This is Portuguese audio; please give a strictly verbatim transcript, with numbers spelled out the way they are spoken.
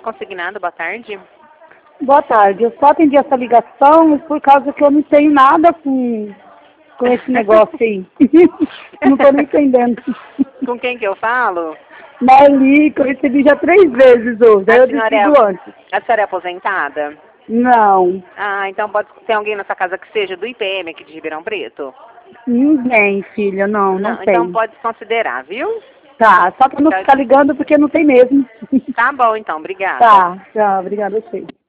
consignado, boa tarde. Boa tarde, eu só atendi essa ligação por causa que eu não tenho nada com, com esse negócio aí. Eu não estou nem entendendo. Com quem que eu falo? Marli, que eu recebi já três vezes hoje, aí A eu senhora, é, decido antes. a senhora é aposentada? Não, Ah, então pode ter alguém na sua casa que seja do I P M aqui de Ribeirão Preto? ninguém, filha, não, não, Não, tem. então pode considerar, viu? Tá, só para não Tá, ficar ligando porque não tem mesmo. tá bom então, obrigada. Tá, tchau, obrigada a você.